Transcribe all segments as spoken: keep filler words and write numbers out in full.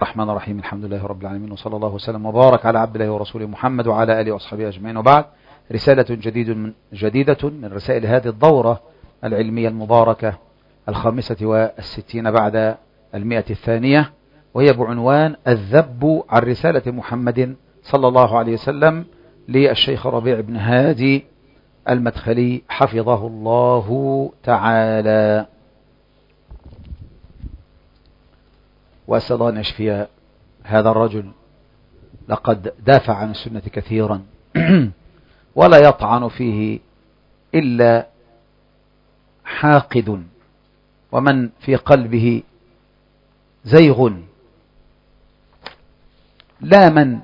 الرحمن الرحيم. الحمد لله رب العالمين، وصلى الله وسلم وبارك على عبد الله ورسوله محمد وعلى آله وأصحابه أجمعين، وبعد. رسالة جديد من جديدة من رسائل هذه الدورة العلمية المباركة الخامسة والستين بعد المئة الثانية، وهي بعنوان الذب عن رسالة محمد صلى الله عليه وسلم للشيخ ربيع بن هادي المدخلي حفظه الله تعالى، وأسأل الله أن يشفي هذا الرجل. لقد دافع عن السنة كثيرا ولا يطعن فيه إلا حاقد ومن في قلبه زيغ، لا من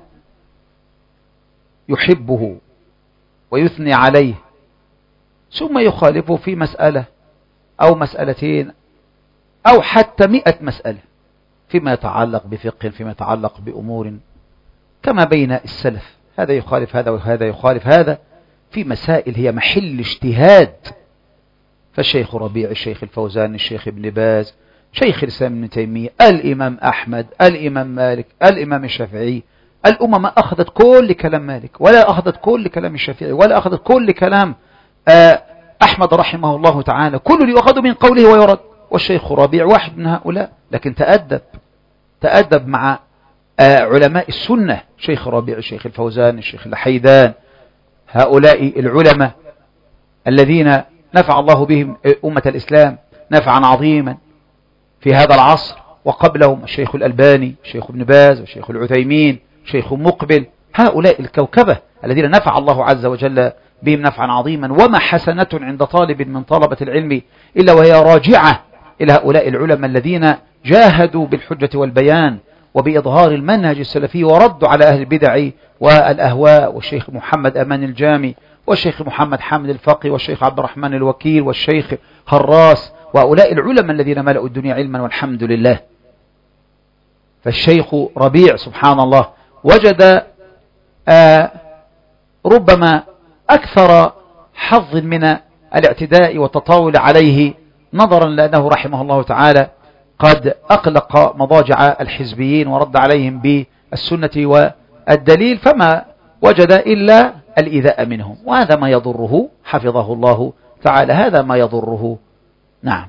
يحبه ويثني عليه ثم يخالفه في مسألة أو مسألتين أو حتى مئة مسألة فيما يتعلق بفقه، فيما يتعلق بأمور كما بين السلف، هذا يخالف هذا وهذا يخالف هذا في مسائل هي محل اجتهاد. فالشيخ ربيع، الشيخ الفوزان، الشيخ ابن باز، شيخ الإسلام ابن تيمية، الإمام أحمد، الإمام مالك، الإمام الشافعي، الأمم أخذت كل كلام مالك ولا أخذت كل كلام الشافعي ولا أخذت كل كلام أحمد رحمه الله تعالى، كل يؤخذ من قوله ويرد، والشيخ ربيع واحد من هؤلاء. لكن تأدب تأدب مع علماء السنة، شيخ ربيع، الشيخ الفوزان، الشيخ الحيدان، هؤلاء العلماء الذين نفع الله بهم أمة الإسلام نفعا عظيما في هذا العصر وقبلهم، الشيخ الألباني، الشيخ ابن باز، الشيخ العثيمين، الشيخ مقبل، هؤلاء الكوكبة الذين نفع الله عز وجل بهم نفعا عظيما. وما حسنة عند طالب من طلبة العلم إلا وهي راجعة إلى هؤلاء العلماء الذين جاهدوا بالحجة والبيان وبإظهار المنهج السلفي وردوا على أهل البدع والأهواء، والشيخ محمد أمان الجامي، والشيخ محمد حامد الفقي، والشيخ عبد الرحمن الوكيل، والشيخ هراس، وهؤلاء العلماء الذين ملأوا الدنيا علما والحمد لله. فالشيخ ربيع سبحان الله وجد آه ربما أكثر حظ من الاعتداء والتطاول عليه، نظرا لأنه رحمه الله تعالى قد أقلق مضاجع الحزبيين ورد عليهم بالسنة والدليل، فما وجد إلا الإيذاء منهم، وهذا ما يضره حفظه الله تعالى، هذا ما يضره. نعم.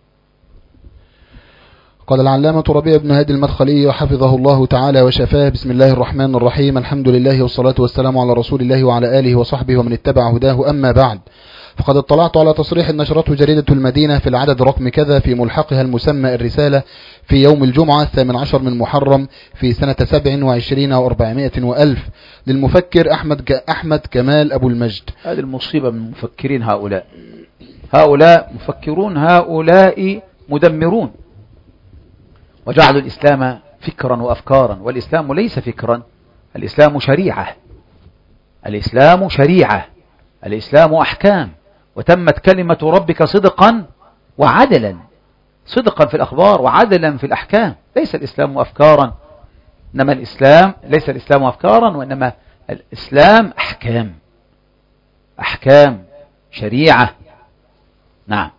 قال العلامة ربيع بن هادي المدخلي حفظه الله تعالى وشفاه: بسم الله الرحمن الرحيم، الحمد لله والصلاة والسلام على رسول الله وعلى آله وصحبه ومن اتبع هداه، أما بعد. فقد اطلعت على تصريح نشرته جريدة المدينة في العدد رقم كذا في ملحقها المسمى الرسالة في يوم الجمعة الثامن عشر من محرم في سنة سبع وعشرين وأربعمائة وألف للمفكر أحمد أحمد كمال أبو المجد. هذه المصيبة من المفكرين، هؤلاء هؤلاء مفكرون، هؤلاء مدمرون، وجعلوا الإسلام فكرا وأفكارا، والإسلام ليس فكرا، الإسلام شريعة، الإسلام شريعة، الإسلام أحكام، وتمت كلمة ربك صدقا وعدلا، صدقا في الأخبار وعدلا في الأحكام. ليس الإسلام أفكارا، إنما الإسلام ليس الإسلام أفكارا، وإنما الإسلام أحكام، أحكام شريعة. نعم.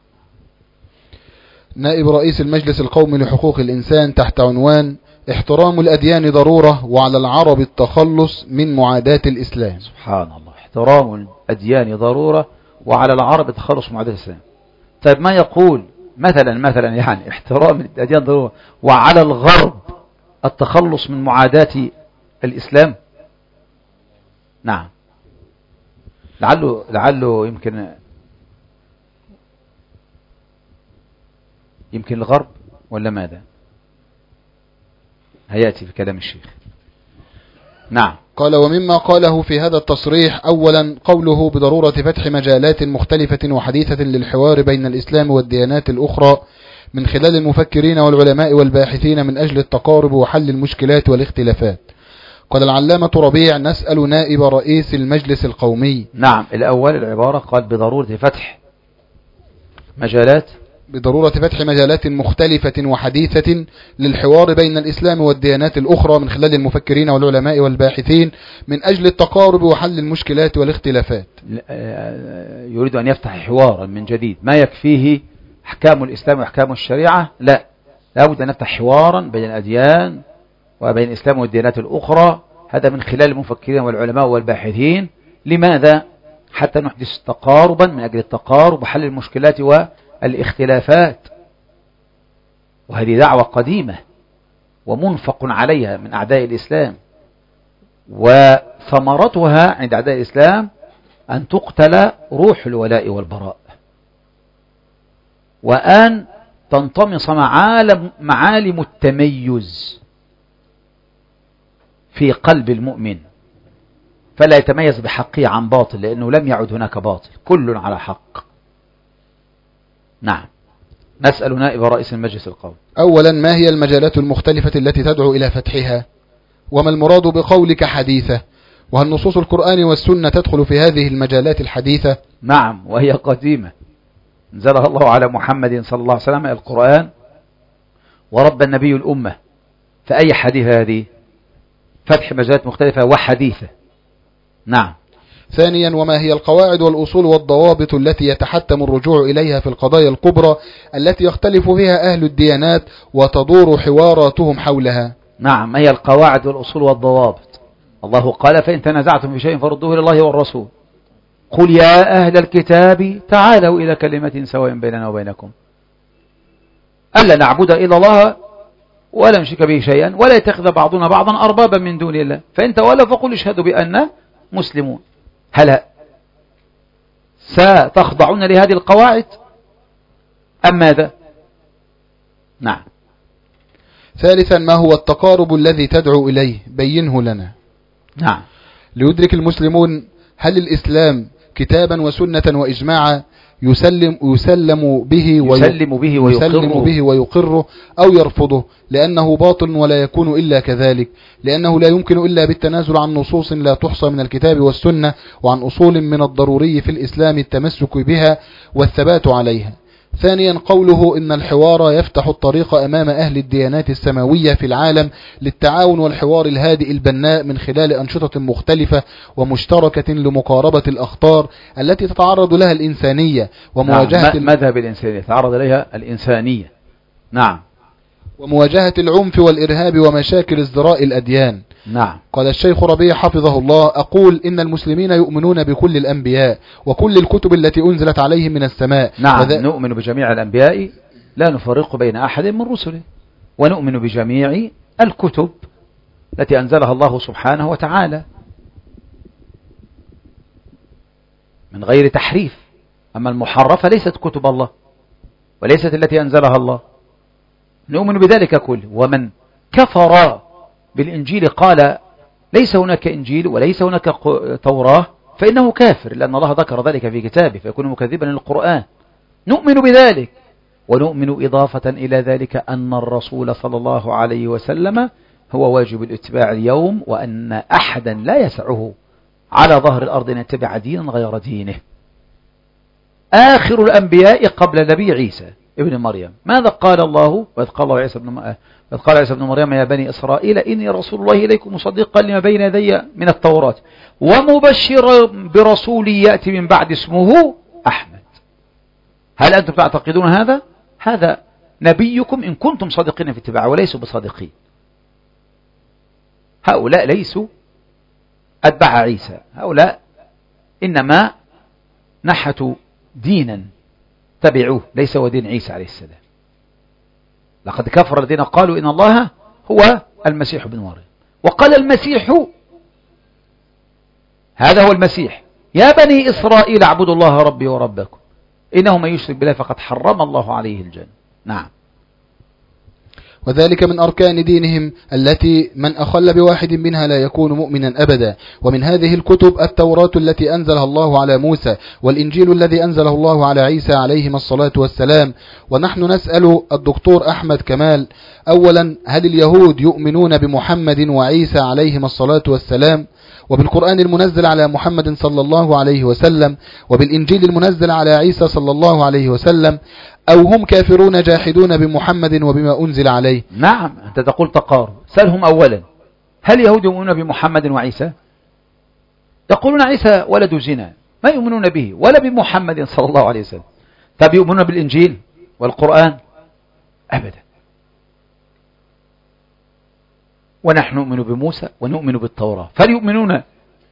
نائب رئيس المجلس القومي لحقوق الإنسان تحت عنوان احترام الأديان ضرورة وعلى العرب التخلص من معاداة الإسلام. سبحان الله، احترام الأديان ضرورة وعلى العرب التخلص من معاداة الإسلام. طيب ما يقول مثلا مثلا يعني احترام الأديان ضرورة وعلى الغرب التخلص من معاداة الإسلام؟ نعم. لعله لعله يمكن يمكن الغرب ولا ماذا؟ هيأتي في كلام الشيخ. نعم. قال: ومما قاله في هذا التصريح أولا قوله بضرورة فتح مجالات مختلفة وحديثة للحوار بين الإسلام والديانات الأخرى من خلال المفكرين والعلماء والباحثين من أجل التقارب وحل المشكلات والاختلافات. قال العلامة ربيع: نسأل نائب رئيس المجلس القومي. نعم. الأول العبارة قال بضرورة فتح مجالات بضرورة فتح مجالات مختلفة وحديثة للحوار بين الإسلام والديانات الأخرى من خلال المفكرين والعلماء والباحثين من أجل التقارب وحل المشكلات والاختلافات. يريد أن يفتح حوارا من جديد، ما يكفيه أحكام الإسلام وأحكام الشريعة، لا، لابد أن نفتح حوارا بين الأديان وبين الإسلام والديانات الأخرى، هذا من خلال المفكرين والعلماء والباحثين. لماذا؟ حتى نحدث تقاربا من أجل التقارب وحل المشكلات والاختلافات. وهذه دعوة قديمة ومنفق عليها من أعداء الإسلام، وثمرتها عند أعداء الإسلام أن تقتل روح الولاء والبراء، وأن تنطمس معالم, معالم التميز في قلب المؤمن، فلا يتميز بحقه عن باطل، لأنه لم يعد هناك باطل، كل على حق. نعم. نسأل نائب رئيس المجلس القومي: أولا، ما هي المجالات المختلفة التي تدعو إلى فتحها؟ وما المراد بقولك حديثة؟ وهل نصوص القرآن والسنة تدخل في هذه المجالات الحديثة؟ نعم، وهي قديمة، انزلها الله على محمد صلى الله عليه وسلم القرآن، ورب النبي الأمة. فأي حديث هذه؟ فتح مجالات مختلفة وحديثة. نعم. ثانيا، وما هي القواعد والأصول والضوابط التي يتحتم الرجوع إليها في القضايا الكبرى التي يختلف فيها أهل الديانات وتدور حواراتهم حولها؟ نعم، ما هي القواعد والأصول والضوابط؟ الله قال: فإن تنازعتم في شيء فردوه إلى الله والرسول. قل يا أهل الكتاب تعالوا إلى كلمة سواء بيننا وبينكم ألا نعبد إلا الله ولا نشرك به شيئا ولا يتخذ بعضنا بعضا أربابا من دون الله فإن تولوا فقل اشهدوا بأننا مسلمون. هل ستخضعون لهذه القواعد أم ماذا؟ نعم. ثالثا، ما هو التقارب الذي تدعو إليه؟ بينه لنا. نعم. ليدرك المسلمون هل الإسلام كتابا وسنة وإجماعا يسلم, يسلم به يسلم به ويسلم به ويقره أو يرفضه، لأنه باطل ولا يكون إلا كذلك، لأنه لا يمكن إلا بالتنازل عن نصوص لا تحصى من الكتاب والسنة، وعن أصول من الضروري في الإسلام التمسك بها والثبات عليها. ثانيا، قوله إن الحوار يفتح الطريق أمام أهل الديانات السماوية في العالم للتعاون والحوار الهادئ البناء من خلال أنشطة مختلفة ومشتركة لمقاربة الأخطار التي تتعرض لها الإنسانية ومواجهة نعم. مذهب الإنسانية تتعرض لها الإنسانية. نعم. ومواجهة العنف والإرهاب ومشاكل ازدراء الأديان. نعم. قال الشيخ ربيع حفظه الله: أقول إن المسلمين يؤمنون بكل الأنبياء وكل الكتب التي أنزلت عليهم من السماء. نعم. وذ... نؤمن بجميع الأنبياء لا نفرق بين أحد من رسله، ونؤمن بجميع الكتب التي أنزلها الله سبحانه وتعالى من غير تحريف. أما المحرفة ليست كتب الله وليست التي أنزلها الله، نؤمن بذلك كله. ومن كفر بالإنجيل قال ليس هناك إنجيل وليس هناك توراة فإنه كافر، لأن الله ذكر ذلك في كتابه فيكون مكذبا للقرآن. نؤمن بذلك، ونؤمن إضافة إلى ذلك أن الرسول صلى الله عليه وسلم هو واجب الاتباع اليوم، وأن أحدا لا يسعه على ظهر الأرض أن يتبع دينا غير دينه. آخر الأنبياء قبل نبي عيسى ابن مريم ماذا قال الله؟ وإذ قال عيسى ابن م... إذ قال عيسى ابن مريم يا بني إسرائيل إني رسول الله إليكم مصدقا لما بين يدي من التوراة ومبشرا برسول يأتي من بعد اسمه أحمد. هل أنتم تعتقدون هذا؟ هذا نبيكم إن كنتم صادقين في اتباعه، وليسوا بصادقين. هؤلاء ليسوا أتباع عيسى، هؤلاء إنما نحتوا دينا تبعوه ليس هو دين عيسى عليه السلام. لقد كفر الذين قالوا إن الله هو المسيح ابن مريم، وقال المسيح هذا هو المسيح يا بني إسرائيل اعبدوا الله ربي وربكم إنه من يشرك بالله فقد حرم الله عليه الجنة. نعم. وذلك من أركان دينهم التي من أخل بواحد منها لا يكون مؤمنا أبدا. ومن هذه الكتب التوراة التي أنزلها الله على موسى، والإنجيل الذي أنزله الله على عيسى عليهما الصلاة والسلام. ونحن نسأل الدكتور أحمد كمال: أولا، هل اليهود يؤمنون بمحمد وعيسى عليهما الصلاة والسلام، وبالقرآن المنزل على محمد صلى الله عليه وسلم، وبالإنجيل المنزل على عيسى صلى الله عليه وسلم، أو هم كافرون جاحدون بمحمد وبما أنزل عليه؟ نعم. أنت تقول تقارب. سألهم أولا: هل اليهود يؤمنون بمحمد وعيسى؟ يقولون عيسى ولد زنا، ما يؤمنون به ولا بمحمد صلى الله عليه وسلم. طب يؤمنون بالإنجيل والقرآن؟ أبدا. ونحن نؤمن بموسى ونؤمن بالتوراة، فليؤمنون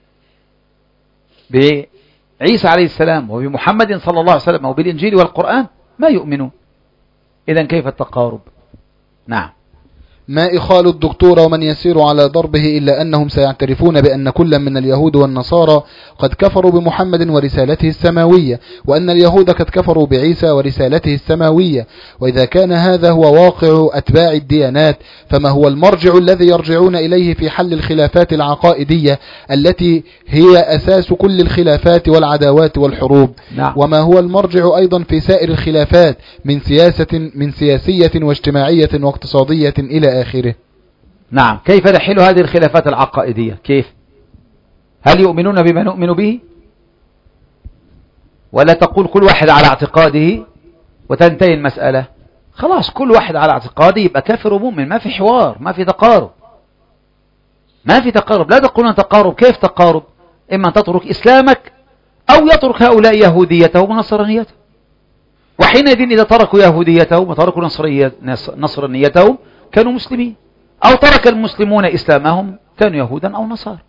بعيسى عليه السلام وبمحمد صلى الله عليه وسلم وبالإنجيل والقرآن ما يؤمنون. إذن كيف التقارب؟ نعم. ما إخال الدكتور ومن يسير على ضربه إلا أنهم سيعترفون بأن كل من اليهود والنصارى قد كفروا بمحمد ورسالته السماوية، وأن اليهود قد كفروا بعيسى ورسالته السماوية. وإذا كان هذا هو واقع أتباع الديانات، فما هو المرجع الذي يرجعون إليه في حل الخلافات العقائدية التي هي أساس كل الخلافات والعداوات والحروب؟ نعم. وما هو المرجع أيضا في سائر الخلافات من سياسة من سياسية واجتماعية واقتصادية إلى آخره؟ نعم. كيف نحل هذه الخلافات العقائدية؟ كيف؟ هل يؤمنون بما نؤمن به؟ ولا تقول كل واحد على اعتقاده وتنتهي المسألة؟ خلاص كل واحد على اعتقاده يبقى كافر ومؤمن، ما في حوار، ما في تقارب، ما في تقارب. لا تقولون تقارب. كيف تقارب؟ إما أن تترك إسلامك أو يترك هؤلاء يهوديتهم ونصرانيتهم، وحينئذ إذا تركوا يهوديتهم وتركوا نصرانيتهم كانوا مسلمين، أو ترك المسلمون إسلامهم كانوا يهودا أو نصارى.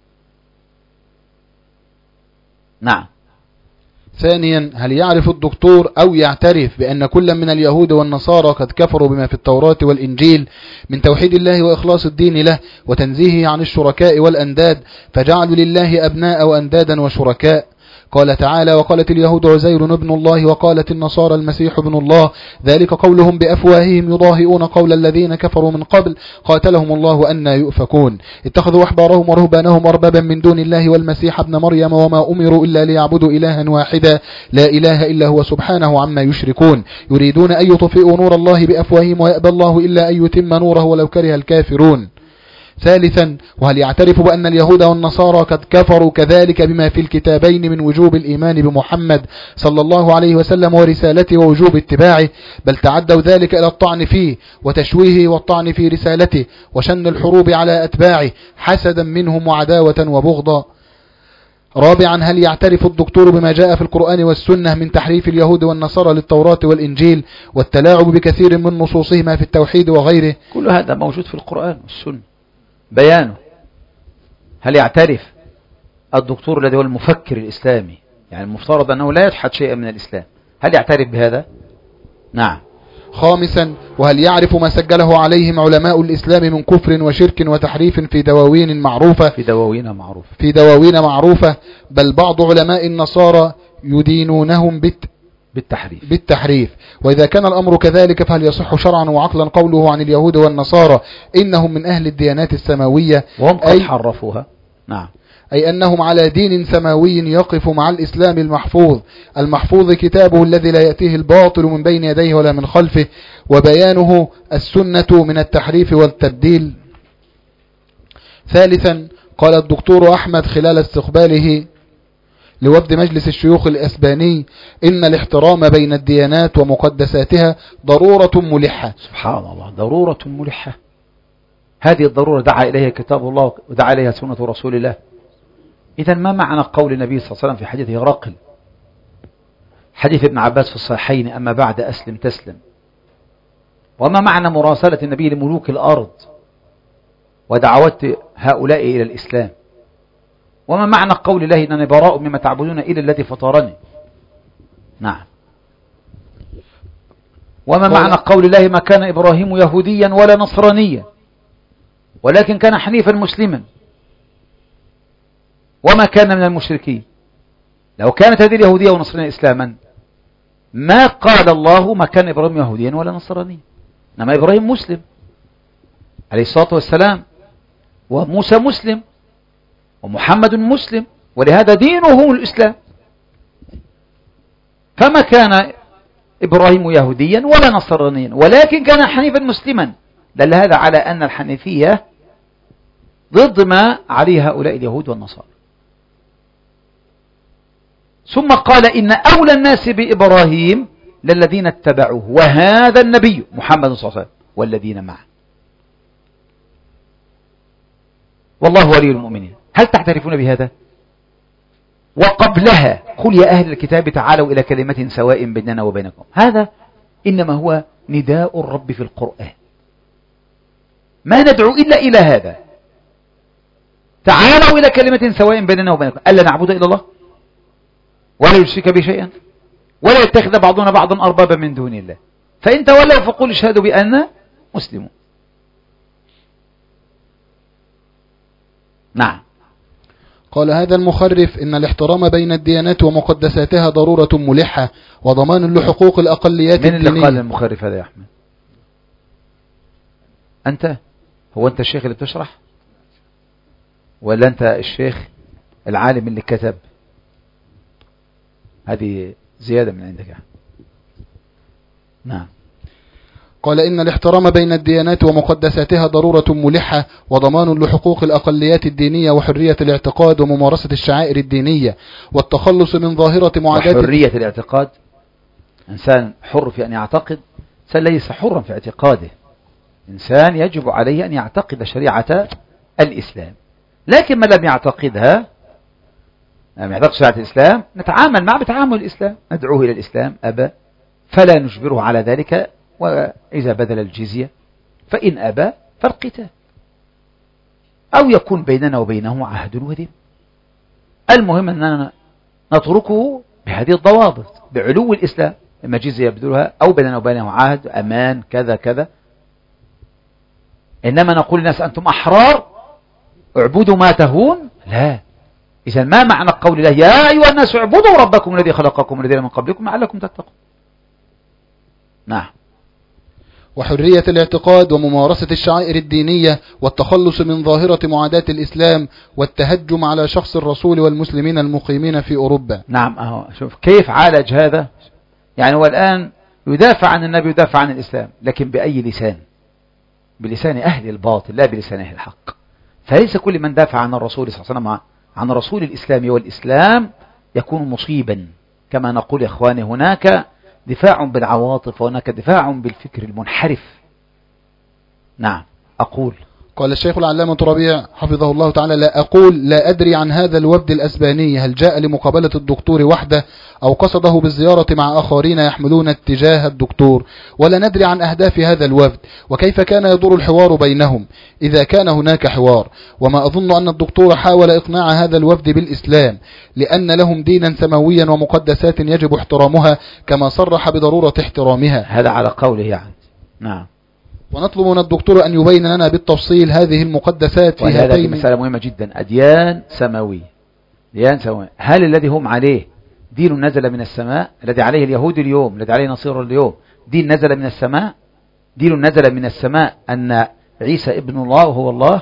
نعم. ثانيا، هل يعرف الدكتور أو يعترف بأن كل من اليهود والنصارى قد كفروا بما في التوراة والإنجيل من توحيد الله وإخلاص الدين له وتنزيهه عن الشركاء والأنداد، فجعلوا لله أبناء وأندادا وشركاء؟ قال تعالى: وقالت اليهود عزير ابن الله وقالت النصارى المسيح ابن الله، ذلك قولهم بأفواههم يضاهئون قول الذين كفروا من قبل قاتلهم الله أنى يؤفكون. اتخذوا أحبارهم ورهبانهم أربابا من دون الله والمسيح ابن مريم وما أمروا إلا ليعبدوا إلها واحدا لا إله إلا هو سبحانه عما يشركون، يريدون أن يطفئوا نور الله بأفواههم ويأبى الله إلا أن يتم نوره ولو كره الكافرون. ثالثا، وهل يعترف بأن اليهود والنصارى قد كفروا كذلك بما في الكتابين من وجوب الإيمان بمحمد صلى الله عليه وسلم ورسالته ووجوب اتباعه، بل تعدوا ذلك إلى الطعن فيه وتشويهه والطعن في رسالته وشن الحروب على أتباعه حسدا منهم وعداوة وبغضا؟ رابعا، هل يعترف الدكتور بما جاء في القرآن والسنة من تحريف اليهود والنصارى للتوراة والإنجيل والتلاعب بكثير من نصوصهما في التوحيد وغيره؟ كل هذا موجود في القرآن والسنة بيانه. هل يعترف الدكتور الذي هو المفكر الإسلامي، يعني المفترض أنه لا يجحد شيئا من الإسلام، هل يعترف بهذا؟ نعم. خامسا، وهل يعرف ما سجله عليهم علماء الإسلام من كفر وشرك وتحريف في دواوين معروفة في دواوين معروفة في دواوين معروفة بل بعض علماء النصارى يدينونهم بت بالتحريف بالتحريف وإذا كان الأمر كذلك فهل يصح شرعا وعقلا قوله عن اليهود والنصارى إنهم من أهل الديانات السماوية وهم قد حرفوها؟ نعم. أي أنهم على دين سماوي يقف مع الإسلام المحفوظ المحفوظ كتابه الذي لا يأتيه الباطل من بين يديه ولا من خلفه، وبيانه السنة من التحريف والتبديل. ثالثا، قال الدكتور أحمد خلال استقباله لوفد مجلس الشيوخ الأسباني: إن الاحترام بين الديانات ومقدساتها ضرورة ملحة. سبحان الله، ضرورة ملحة. هذه الضرورة دعا إليها كتاب الله ودعا إليها سنة رسول الله. إذن ما معنى قول النبي صلى الله عليه وسلم في حديث هرقل، حديث ابن عباس في الصحيحين: أما بعد أسلم تسلم؟ وما معنى مراسلة النبي لملوك الأرض ودعوت هؤلاء إلى الإسلام؟ وما معنى قول الله: إنني براء مما تعبدون إلا الذي فطرني؟ نعم. وما معنى قول الله: ما كان إبراهيم يهوديا ولا نصرانيا ولكن كان حنيفا مسلما وما كان من المشركين؟ لو كانت هذه اليهودية والنصرانية إسلاما ما قال الله ما كان إبراهيم يهوديا ولا نصرانيا، إنما إبراهيم مسلم عليه الصلاة والسلام، وموسى مسلم، ومحمد مسلم، ولهذا دينه الإسلام. فما كان إبراهيم يهوديا ولا نصرانيا ولكن كان حنيفا مسلما، دل هذا على أن الحنيفية ضد ما عليه هؤلاء اليهود والنصارى. ثم قال: إن أولى الناس بإبراهيم للذين اتبعوه وهذا النبي محمد صلى الله عليه وسلم والذين معه والله ولي المؤمنين. هل تعترفون بهذا؟ وقبلها: قل يا أهل الكتاب تعالوا إلى كلمة سواء بيننا وبينكم. هذا إنما هو نداء الرب في القرآن. ما ندعو إلا إلى هذا. تعالوا إلى كلمة سواء بيننا وبينكم ألا نعبد إلا الله ولا يشرك به شيئا ولا يتخذ بعضنا بعضا أربابا من دون الله فإن تولوا فقل اشهدوا بأننا مسلمون. نعم. قال هذا المخرف إن الاحترام بين الديانات ومقدساتها ضرورة ملحة وضمان لحقوق الأقليات الدينية. من اللي قال الدينية. المخرف هذا يا أحمد؟ أنت؟ هو أنت الشيخ اللي بتشرح ولا أنت الشيخ العالم اللي كتب؟ هذه زيادة من عندك. نعم. قال إن الاحترام بين الديانات ومقدساتها ضرورة ملحة وضمان لحقوق الأقليات الدينية وحرية الاعتقاد وممارسة الشعائر الدينية والتخلص من ظاهرة معاداة. وحرية الاعتقاد، إنسان حر في أن يعتقد، إنسان ليس حرا في اعتقاده، إنسان يجب عليه أن يعتقد شريعة الإسلام، لكن من لم يعتقدها لم يعتقد شريعة الإسلام نتعامل معه بتعامل الإسلام، ندعوه إلى الإسلام، أبى فلا نجبره على ذلك، وإذا بذل الجزية فإن أبى فالقتال، أو يكون بيننا وبينه عهد ودين. المهم أننا نتركه بهذه الضوابط بعلو الإسلام، إما جزية يبذلها أو بيننا وبينه عهد أمان كذا كذا. إنما نقول للناس أنتم أحرار اعبدوا ما تهون، لا. إذا ما معنى قول الله يا أيها الناس اعبدوا ربكم الذي خلقكم والذين من قبلكم لعلكم تتقون؟ نعم. وحرية الاعتقاد وممارسة الشعائر الدينية والتخلص من ظاهرة معاداة الإسلام والتهجم على شخص الرسول والمسلمين المقيمين في أوروبا. نعم. أهو شوف كيف عالج هذا. يعني هو الآن يدافع عن النبي، يدافع عن الإسلام، لكن بأي لسان؟ بلسان أهل الباطل لا بلسان أهل الحق. فليس كل من دافع عن الرسول صلى الله عليه وسلم عن رسول الإسلام والإسلام يكون مصيبا. كما نقول يا إخواني هناك دفاع بالعواطف وهناك دفاع بالفكر المنحرف. نعم. أقول قال الشيخ العلامة ربيع حفظه الله تعالى لا أقول لا أدري عن هذا الوفد الأسباني هل جاء لمقابلة الدكتور وحده أو قصده بالزيارة مع آخرين يحملون اتجاه الدكتور، ولا ندري عن أهداف هذا الوفد وكيف كان يدور الحوار بينهم إذا كان هناك حوار. وما أظن أن الدكتور حاول إقناع هذا الوفد بالإسلام لأن لهم دينا سماويا ومقدسات يجب احترامها كما صرح بضرورة احترامها. هذا على قوله يعني. نعم. ونطلب من الدكتور أن يبين لنا بالتفصيل هذه المقدسات في هذه هاتين. مسألة مهمة جدا. أديان سماوية، ديان سماوية، هل الذي هم عليه دين نزل من السماء؟ الذي عليه اليهود اليوم، الذي عليه نصير اليوم، دين نزل من السماء؟ دين نزل من السماء أن عيسى ابن الله وهو الله؟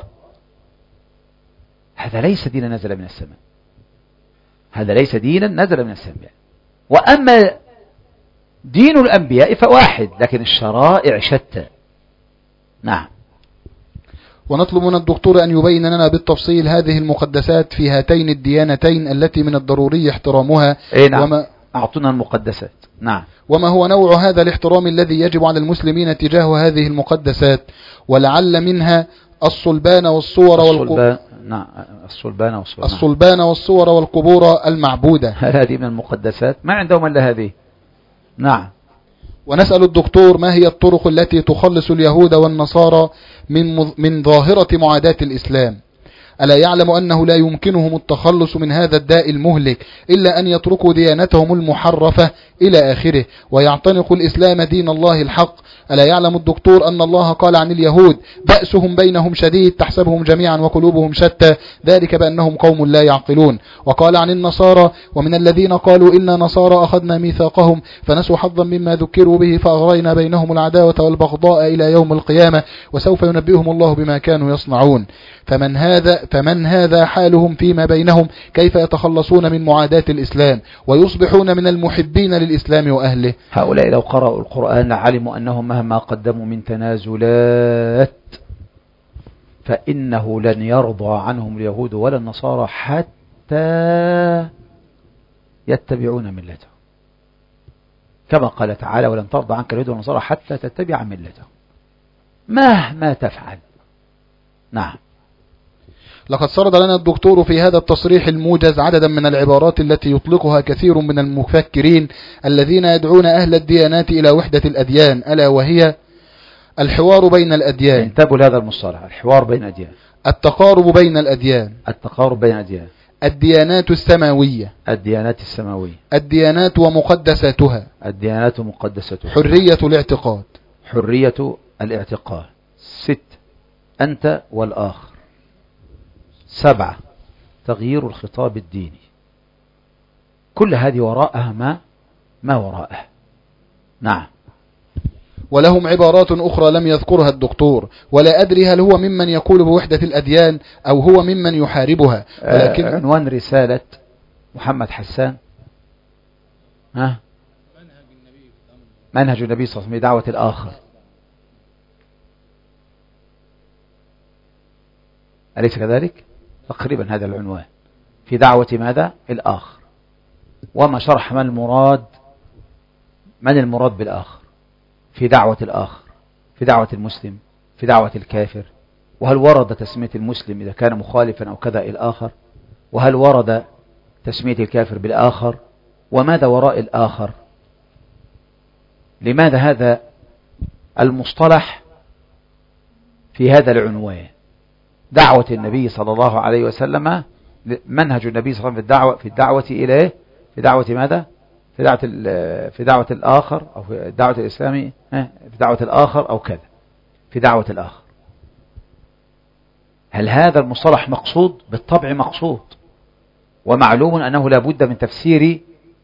هذا ليس دين نزل من السماء، هذا ليس دينا نزل من السماء. وأما دين الأنبياء فواحد لكن الشرائع شتى. نعم. ونطلب من الدكتور أن يبين لنا بالتفصيل هذه المقدسات في هاتين الديانتين التي من الضروري احترامها. إيه نعم. وما أعطونا المقدسات. نعم. وما هو نوع هذا الاحترام الذي يجب على المسلمين تجاه هذه المقدسات، ولعل منها الصلبان والصور والقبور. نعم. الصلبان والصور. الصلبان والصور والقبور المعبودة. هذه من المقدسات؟ ما عندهم إلا هذه. نعم. ونسأل الدكتور ما هي الطرق التي تخلص اليهود والنصارى من من ظاهرة معاداة الإسلام؟ ألا يعلم أنه لا يمكنهم التخلص من هذا الداء المهلك إلا أن يتركوا ديانتهم المحرفة إلى آخره ويعتنقوا الإسلام دين الله الحق؟ ألا يعلم الدكتور أن الله قال عن اليهود بأسهم بينهم شديد تحسبهم جميعا وقلوبهم شتى ذلك بأنهم قوم لا يعقلون؟ وقال عن النصارى ومن الذين قالوا إنا نصارى أخذنا ميثاقهم فنسوا حظا مما ذكروا به فأغرينا بينهم العداوة والبغضاء إلى يوم القيامة وسوف ينبئهم الله بما كانوا يصنعون. فمن هذا فمن هذا حالهم فيما بينهم كيف يتخلصون من معاداة الإسلام ويصبحون من المحبين للإسلام وأهله؟ هؤلاء لو قرأوا القرآن لعلموا أنهم مهما قدموا من تنازلات فإنه لن يرضى عنهم اليهود ولا النصارى حتى يتبعون ملتهم، كما قال تعالى ولن ترضى عنك اليهود والنصارى حتى تتبع ملتهم مهما تفعل. نعم. لقد سرد لنا الدكتور في هذا التصريح الموجز عددا من العبارات التي يطلقها كثير من المفكرين الذين يدعون أهل الديانات إلى وحدة الأديان، ألا وهي الحوار بين الأديان. انتبهوا لهذا المصطلح، الحوار بين الأديان. التقارب بين الأديان. التقارب بين الأديان. الديانات السماوية. الديانات السماوية. الديانات ومقدساتها. الديانات ومقدساتها. حرية الاعتقاد. حرية الاعتقاد. ست، أنت والآخر. سبعة، تغيير الخطاب الديني. كل هذه وراءها ما ما وراءها. نعم. ولهم عبارات أخرى لم يذكرها الدكتور، ولا أدري هل هو ممن يقول بوحدة الأديان أو هو ممن يحاربها. ولكن آه عنوان رسالة محمد حسان، ها؟ منهج النبي صلى الله عليه وسلم في دعوة الآخر. أليس كذلك؟ تقريبا هذا العنوان، في دعوة ماذا؟ الآخر. وما شرح ما المراد، من المراد بالآخر في دعوة الآخر، في دعوة المسلم، في دعوة الكافر. وهل ورد تسمية المسلم إذا كان مخالفا أو كذا الآخر؟ وهل ورد تسمية الكافر بالآخر؟ وماذا وراء الآخر؟ لماذا هذا المصطلح في هذا العنوان؟ دعوة النبي صلى الله عليه وسلم، منهج النبي صلى الله عليه وسلم في الدعوة في الدعوة إليه، في دعوة ماذا؟ في دعوة في دعوة الآخر، أو في دعوة الإسلامي، في دعوة الآخر أو كذا، في دعوة الآخر. هل هذا المصطلح مقصود؟ بالطبع مقصود، ومعلوم أنه لا بد من تفسير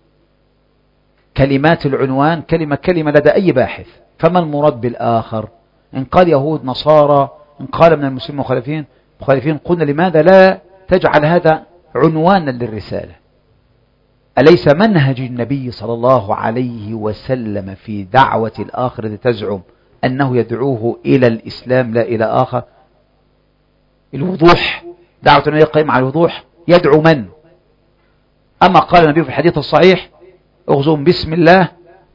كلمات العنوان كلمة كلمة لدى أي باحث. فما المراد بالآخر؟ إن قال يهود نصارى، إن قال من المسلمين مخالفين مخالفين، قلنا لماذا لا تجعل هذا عنوانا للرسالة؟ أليس منهج النبي صلى الله عليه وسلم في دعوة الآخر الذي تزعم أنه يدعوه إلى الإسلام لا إلى آخر؟ الوضوح، دعوة النبي قائمة على الوضوح. يدعو من؟ أما قال النبي في الحديث الصحيح: اغزوهم بسم الله،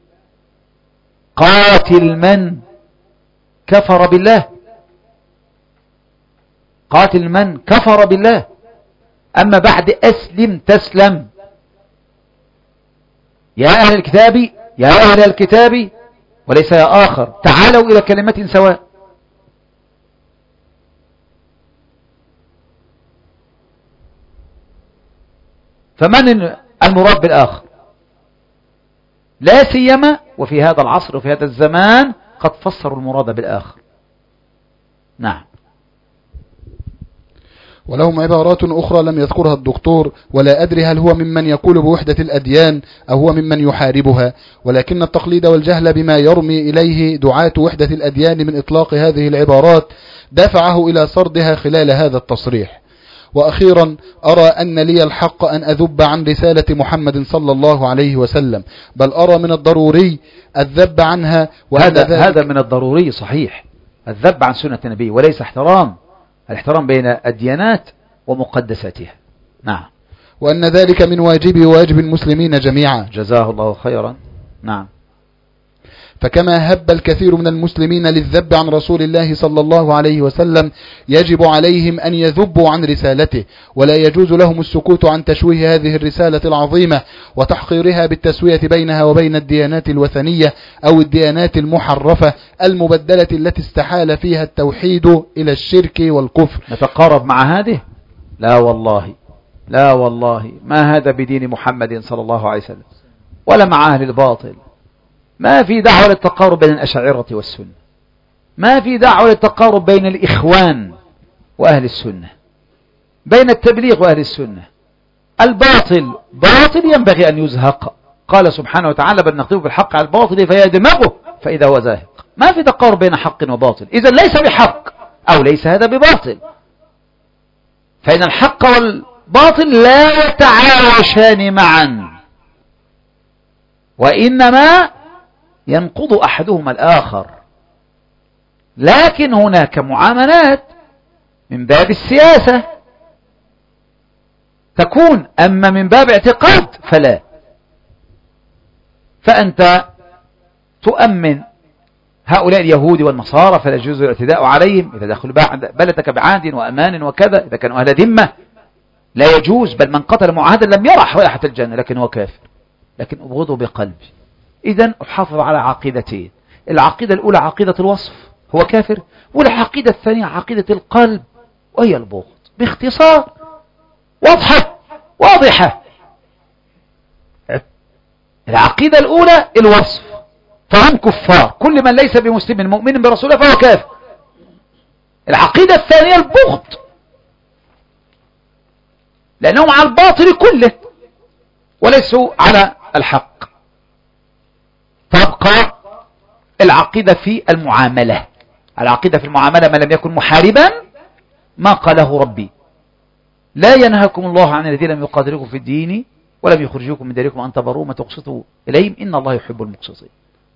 قاتل من كفر بالله، قاتل من كفر بالله. أما بعد أسلم تسلم. يا أهل الكتاب، يا أهل الكتاب، وليس يا آخر، تعالوا إلى كلمة سواء. فمن المراد بالآخر؟ لا سيما وفي هذا العصر وفي هذا الزمان قد فسروا المراد بالآخر. نعم. ولهم عبارات أخرى لم يذكرها الدكتور، ولا أدري هل هو ممن يقول بوحدة الأديان أو هو ممن يحاربها. ولكن التقليد والجهل بما يرمي إليه دعاة وحدة الأديان من إطلاق هذه العبارات دفعه إلى سردها خلال هذا التصريح. وأخيرا، أرى أن لي الحق أن أذب عن رسالة محمد صلى الله عليه وسلم، بل أرى من الضروري الذب عنها. وهذا هذا من الضروري صحيح، الذب عن سنة النبي، وليس احترام، الاحترام بين الديانات ومقدساتها. نعم. وأن ذلك من واجب وواجب المسلمين جميعا. جزاه الله خيرا. نعم. فكما هب الكثير من المسلمين للذب عن رسول الله صلى الله عليه وسلم، يجب عليهم أن يذبوا عن رسالته، ولا يجوز لهم السكوت عن تشويه هذه الرسالة العظيمة وتحقيرها بالتسوية بينها وبين الديانات الوثنية أو الديانات المحرفة المبدلة التي استحال فيها التوحيد إلى الشرك والكفر. نتقارب مع هذه؟ لا والله، لا والله، ما هذا بدين محمد صلى الله عليه وسلم ولا مع أهل الباطل. ما في دعوة للتقارب بين الأشاعرة والسنة، ما في دعوة للتقارب بين الإخوان وأهل السنة، بين التبليغ وأهل السنة. الباطل باطل ينبغي أن يزهق. قال سبحانه وتعالى: بل نقذف بالحق على الباطل فيدمغه فإذا هو زاهق. ما في تقارب بين حق وباطل، إذا ليس بحق أو ليس هذا بباطل، فإن الحق والباطل لا يتعايشان معا، وإنما ينقض أحدهما الآخر. لكن هناك معاملات من باب السياسة تكون، أما من باب اعتقاد فلا. فأنت تؤمن هؤلاء اليهود والنصارى فلا يجوز الاعتداء عليهم إذا دخلوا بلدك بعهد وأمان وكذا، إذا كانوا أهل ذمة لا يجوز، بل من قتل معاهدا لم يرح رائحة الجنة لكن هو كافر، لكن أبغضه بقلبي. إذن أحافظ على عقيدتين. العقيدة الأولى عقيدة الوصف، هو كافر. والعقيدة الثانية عقيدة القلب وهي البغض. باختصار واضحة واضحة. العقيدة الأولى الوصف، فهم كفار، كل من ليس بمسلم مؤمن برسوله فهو كافر. العقيدة الثانية البغض، لأنهم على الباطل كله وليسوا على الحق. تبقى العقيدة في المعاملة. العقيدة في المعاملة ما لم يكن محاربا ما قاله ربي: لا ينهاكم الله عن الذين لم يقاتلوكم في الدين ولم يخرجوكم من ديركم أن تبروا ما تقسطوا إليهم إن الله يحب المقسطين.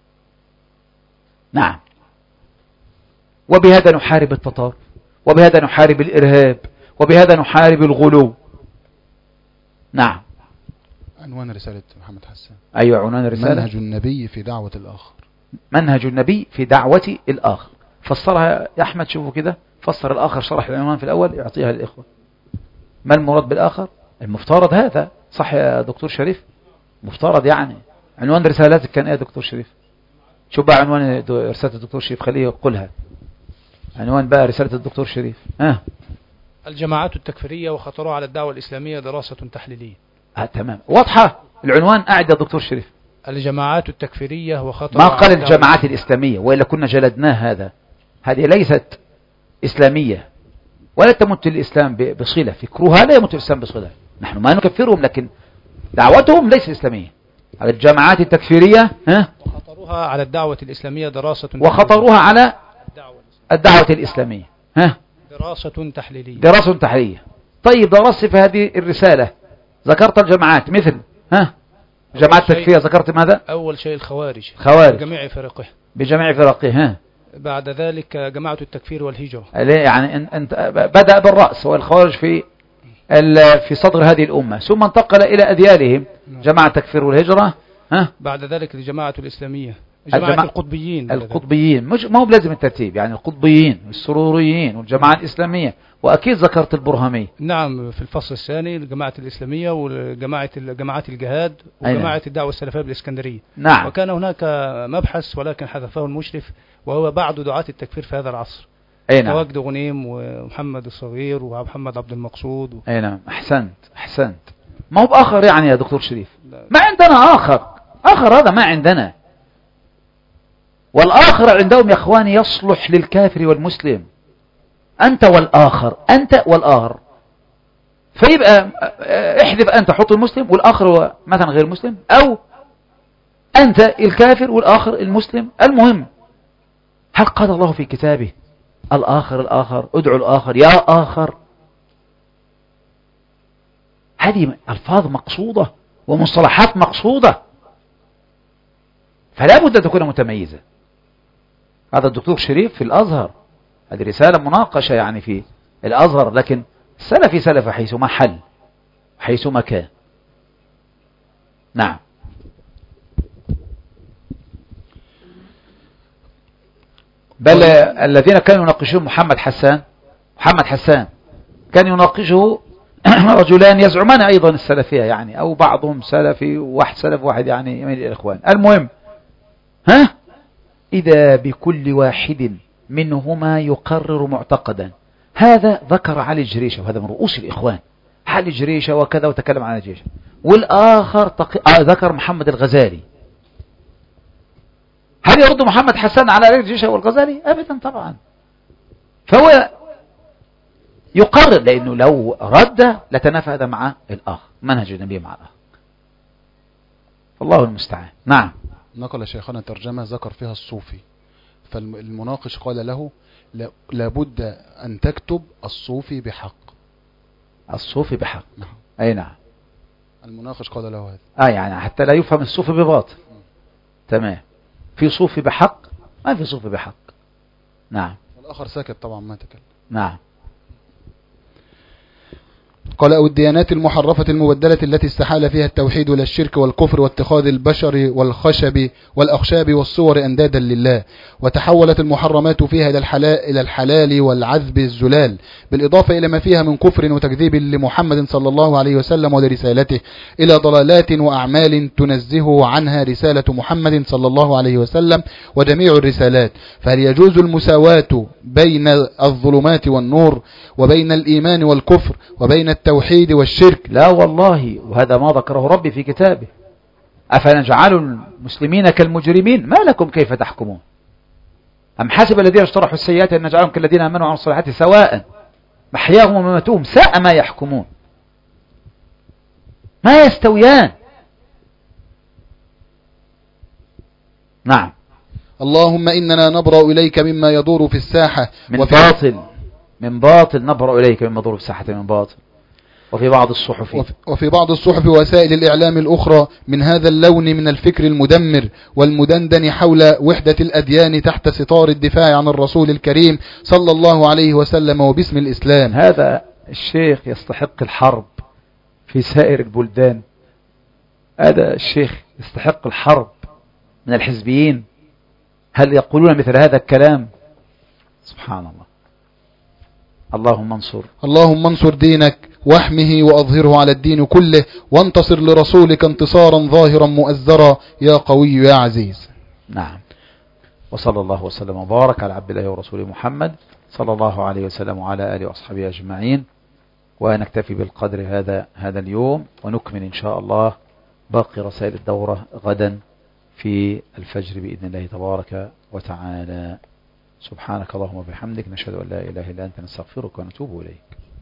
نعم. وبهذا نحارب التتار، وبهذا نحارب الإرهاب، وبهذا نحارب الغلو. نعم. عنوان رسالة محمد حسان. أيوة عنوان رسالة: منهج النبي في دعوة الآخر. منهج النبي في دعوة الآخر. فسرها يا أحمد، شوفوا كده، فسر الآخر، شرح العنوان في الأول، يعطيها للإخوة. ما المراد بالآخر؟ المفترض هذا صح يا دكتور شريف؟ مفترض يعني عنوان رسالتك كان ايه يا دكتور شريف؟ شوف بقى عنوان رسالة الدكتور شريف، خليه يقولها. عنوان بقى رسالة الدكتور شريف: اه الجماعات التكفيرية وخطرها على الدعوة الإسلامية دراسة تحليلية. آه تمام، واضحة العنوان. قاعد يا دكتور شريف: الجماعات التكفيرية وخطرها. ما قال الجماعات الإسلامية، وإلا كنا جلدناه. هذا هذه ليست إسلامية ولا تمت الإسلام بصلة، فكرها لا يمت الإسلام بصلة. نحن ما نكفرهم، لكن دعوتهم ليست إسلامية. على الجماعات التكفيرية ها وخطرها على الدعوة الإسلامية دراسة. وخطرها على الدعوة الإسلامية ها دراسة تحليلية. دراسة تحليلية. طيب درست في هذه الرسالة ذكرت الجماعات مثل ها جماعات تكفيرية، ذكرت ماذا؟ أول شيء الخوارج. خوارج بجميع فرقه. بجميع فرقه. ها بعد ذلك جماعة التكفير والهجرة. يعني انت بدأ بالرأس والخوارج في في صدر هذه الأمة، ثم انتقل إلى أذيالهم جماعة التكفير والهجرة. ها بعد ذلك الجماعة الإسلامية، جماعة الجماعة القطبيين. القطبيين مش ما هو بلازم الترتيب، يعني القطبيين والسروريين والجماعة الإسلامية، وأكيد ذكرت البرهمي. نعم، في الفصل الثاني الجماعة الإسلامية وجماعة جماعة الجهاد وجماعة الدعوة السلفية بالإسكندرية. نعم. وكان هناك مبحث ولكن حذفه المشرف، وهو بعض دعاة التكفير في هذا العصر. أي نعم. وجد غنيم ومحمد الصغير ومحمد عبد المقصود و... أي نعم. أحسنت أحسنت. ما هو بآخر يعني يا دكتور شريف، ما عندنا آخر. آخر هذا ما عندنا. والآخر عندهم يا أخواني يصلح للكافر والمسلم. أنت والآخر، أنت والآخر. فيبقى احذف أنت، حط المسلم والآخر هو مثلا غير مسلم، أو أنت الكافر والآخر المسلم. المهم، هل قال الله في كتابه الآخر الآخر ادعوا الآخر يا آخر؟ هذه ألفاظ مقصودة ومصطلحات مقصودة، فلا بد أن تكون متميزة. هذا الدكتور شريف في الأزهر، هذه رسالة مناقشة يعني في الأزهر، لكن سلفي سلف حيث ما حل حيث ما كان. نعم. بل الذين كانوا يناقشون محمد حسان محمد حسان كان يناقشه رجلان يزعمان أيضا السلفية، يعني أو بعضهم سلفي وواحد سلف واحد يعني من الإخوان. المهم، ها إذا بكل واحد منهما يقرر معتقدا. هذا ذكر علي الجريشة، وهذا من رؤوس الإخوان، علي الجريشة وكذا، وتكلم عن الجريشة. والآخر تق... آه ذكر محمد الغزالي. هل يرد محمد حسان على علي الجريشة والغزالي؟ أبدا طبعا. فهو يقرر، لأنه لو رد لتنافى هذا مع الآخر، منهج النبي مع الآخر. الله المستعان. نعم. نقل شيخنا ترجمة ذكر فيها الصوفي، فالمناقش قال له لابد أن تكتب الصوفي بحق. الصوفي بحق. نعم. أي نعم. المناقش قال له هذا. آه يعني حتى لا يفهم الصوفي بباطل. تمام. في صوفي بحق، ما في صوفي بحق. نعم. والآخر ساكت طبعا ما تكلم. نعم. قال أو الديانات المحرفة المبدلة التي استحال فيها التوحيد إلى الشرك والكفر واتخاذ البشر والخشب والأخشاب والصور أندادا لله، وتحولت المحرمات فيها إلى الحلال, إلى الحلال والعذب الزلال، بالإضافة إلى ما فيها من كفر وتكذيب لمحمد صلى الله عليه وسلم ولرسالته، إلى ضلالات وأعمال تنزه عنها رسالة محمد صلى الله عليه وسلم وجميع الرسالات. فهل يجوز المساواة بين الظلمات والنور، وبين الإيمان والكفر، وبين التوحيد والشرك؟ لا والله، وهذا ما ذكره ربي في كتابه. أفنجعل المسلمين كالمجرمين ما لكم كيف تحكمون؟ أم حسب الذين اجترحوا السيئات أن نجعلهم كالذين آمنوا وعملوا الصالحات سواء محياهم ومماتهم ساء ما يحكمون. ما يستويان. نعم. اللهم إننا نبرأ إليك مما يدور في الساحة من باطل من باطل نبرأ إليك مما يدور في الساحة من باطل. وفي بعض الصحف وفي بعض الصحف ووسائل الإعلام الأخرى من هذا اللون من الفكر المدمر والمدندن حول وحدة الأديان تحت ستار الدفاع عن الرسول الكريم صلى الله عليه وسلم وباسم الإسلام. هذا الشيخ يستحق الحرب في سائر البلدان. هذا الشيخ يستحق الحرب من الحزبيين. هل يقولون مثل هذا الكلام؟ سبحان الله. اللهم انصر اللهم انصر دينك واحمه وأظهره على الدين كله، وانتصر لرسولك انتصارا ظاهرا مؤزرا يا قوي يا عزيز. نعم. وصلى الله وسلم وبارك على عبد الله ورسوله محمد صلى الله عليه وسلم وعلى آله وأصحابه أجمعين. ونكتفي بالقدر هذا هذا اليوم، ونكمل إن شاء الله باقي رسائل الدورة غدا في الفجر بإذن الله تبارك وتعالى. سبحانك اللهم وبحمدك، نشهد أن لا إله إلا أنت، نستغفرك ونتوب إليك.